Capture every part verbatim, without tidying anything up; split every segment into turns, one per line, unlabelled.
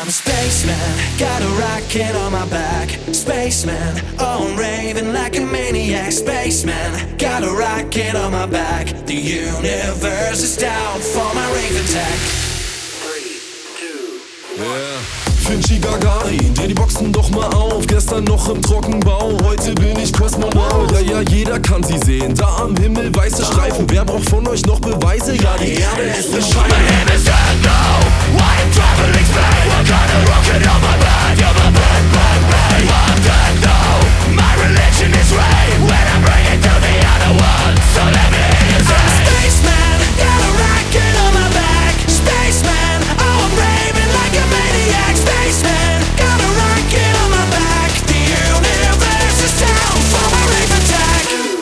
I'm a spaceman, got a rocket on my back. Spaceman, oh I'm raving like a maniac. Spaceman, got a rocket on my back. The universe is down for my rave attack. Three, two, one.
Yeah. Finchi Gagarin, dreh die Boxen doch mal auf. Gestern noch im Trockenbau, heute bin ich Kosmonaut. Ja, ja, jeder kann sie sehen, da am Himmel weiße Streifen. Wer braucht von euch noch Beweise? Ja, die Erde ist eine Scheibe.
My name is Endo, I am traveling space. What kind of rocket on my back? You're my bang, bang, bang. I'm dead now, my religion is rain. When I bring it to the other one, so let me hear you say.
I'm a spaceman, got a rocket on my back. Spaceman, oh I'm raving like a maniac. Spaceman, got a rocket on my back. The universe is down for my rave attack.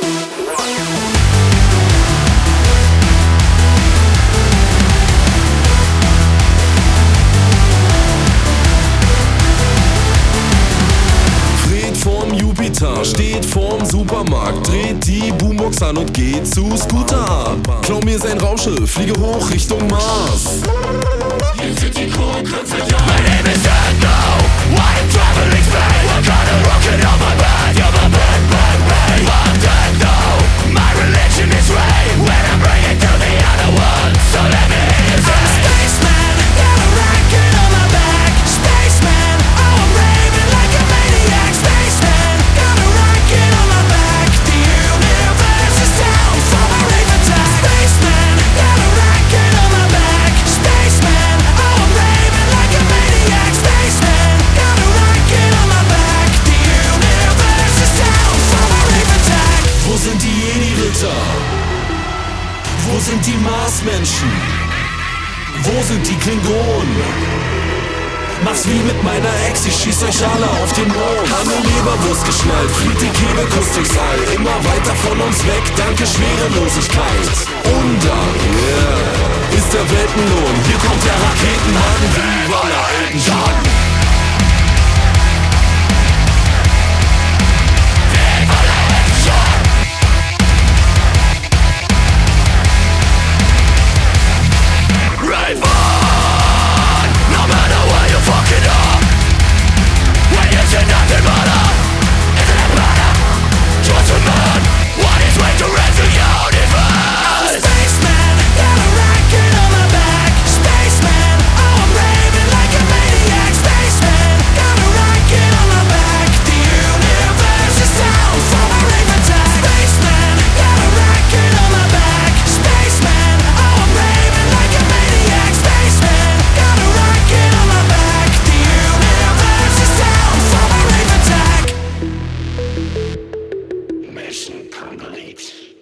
Fred vorm Jupiter, steht vorm Supermarkt, dreht die Boombox an und geht zu Scooter. Klau mir sein Raumschiff, fliege hoch Richtung Mars.
Hier sind die Kronköpfe da. My name is Endo, I am traveling space. What kind of rocket on my back? You're my bang, bang, bang. I'm dead now, my religion is rain. When I bring it to the other one, so let me hear you say.
I'm a spaceman, got a rocket on my back. Spaceman, oh I'm raving like a maniac. Spaceman, got a rocket on my back. The universe is down for my rave attack. Spaceman, got a rocket on my back. Spaceman, oh I'm raving like a maniac. Spaceman, got a rocket on my back. The universe is down for my rave attack.
Wo sind die Jedi-Ritter? Wo sind die Marsmenschen? Wo sind die Klingonen? Mach's wie mit meiner Ex, ich schieß euch alle auf den Mond. Hanne Leberwurst geschnallt, fliegt die Kegelkuss durchs All. Immer weiter von uns weg, danke Schwerelosigkeit. Und dann, yeah, ist der Weltenlohn. Hier kommt der Raketenhaken, wie Walla Elton John.
Rave on, no matter where you fuck it up. When you see nothing but a, isn't it better? Trust a man, what is way to rest the universe?
Spaceman, got a rocket on my back. Spaceman, oh I'm raving like a maniac. Spaceman, got a rocket on my back. The universe is down for my rave attack. Spaceman, got a rocket on my back. Spaceman, oh I'm raving like a maniac. Spaceman, got a rocket on my back. The universe is down for my rave attack.
Mission complete.